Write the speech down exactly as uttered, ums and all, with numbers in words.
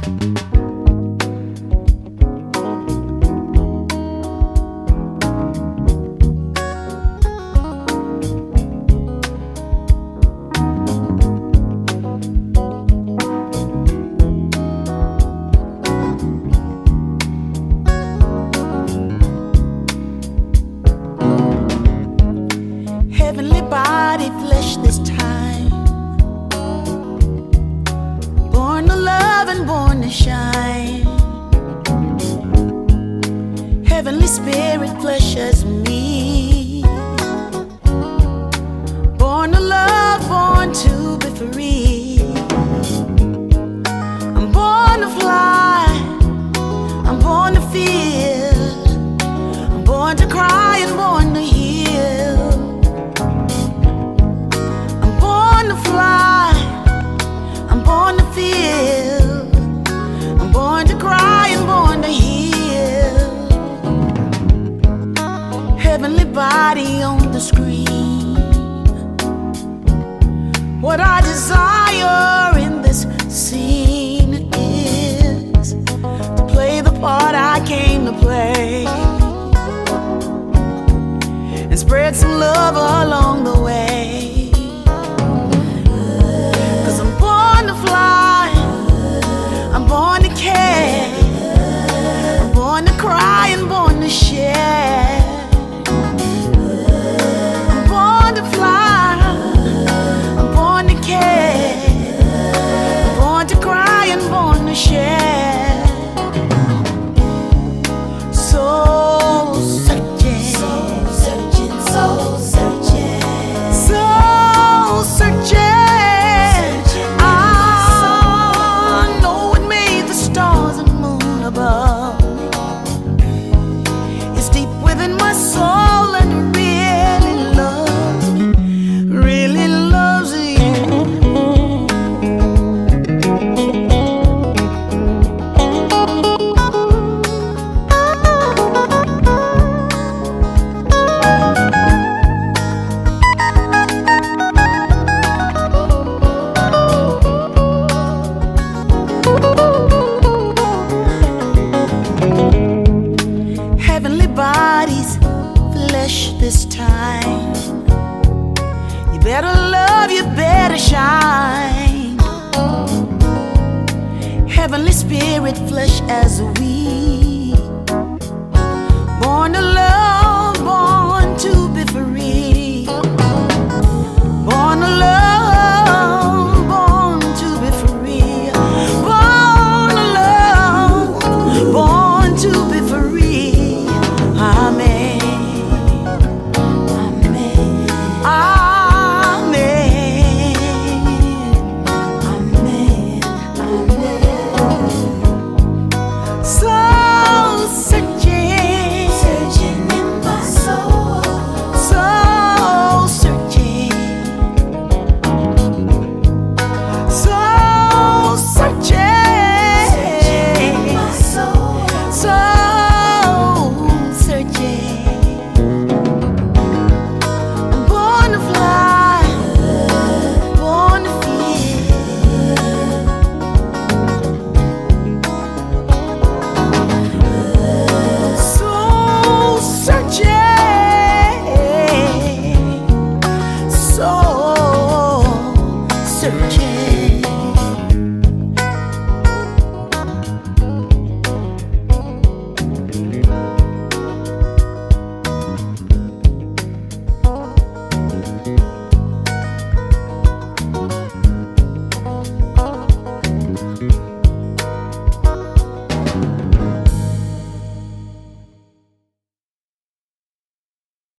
Heavenly body, flesh this time, born to love and born to shine. Heavenly spirit, flesh as me, born to love, born to be free. I'm born to fly, I'm born to feel, I'm born to cry and born to heal. Fly, I'm born to feel, I'm born to cry and born to heal. Heavenly body on the screen, what I desire in this scene is to play the part I came to play and spread some love along the way. I'm born to care, I'm born to cry and born to share. I'm born to fly, I'm born to care, I'm born to cry and born to share. Soul searching, soul searching, soul searching, soul searching. It's deep within my soul and it really loves me, really loves you. Heavenly bodies, flesh this time. You better love, you better shine. Heavenly spirit, flesh as we, born to love.